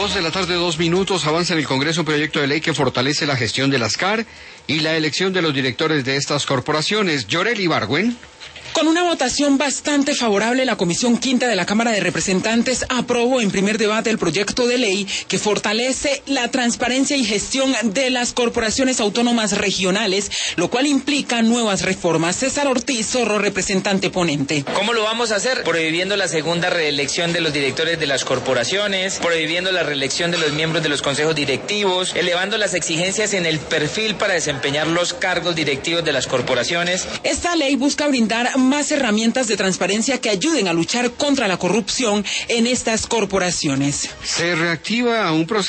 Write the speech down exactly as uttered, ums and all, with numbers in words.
Dos de la tarde, dos minutos, avanza en el Congreso un proyecto de ley que fortalece la gestión de las C A R y la elección de los directores de estas corporaciones. Yorel Ibargüen. Con una votación bastante favorable, la Comisión Quinta de la Cámara de Representantes aprobó en primer debate el proyecto de ley que fortalece la transparencia y gestión de las corporaciones autónomas regionales, lo cual implica nuevas reformas. César Ortiz Zorro, representante ponente. ¿Cómo lo vamos a hacer? Prohibiendo la segunda reelección de los directores de las corporaciones, prohibiendo la reelección de los miembros de los consejos directivos, elevando las exigencias en el perfil para desempeñar los cargos directivos de las corporaciones. Esta ley busca brindar más herramientas de transparencia que ayuden a luchar contra la corrupción en estas corporaciones. Se reactiva un proceso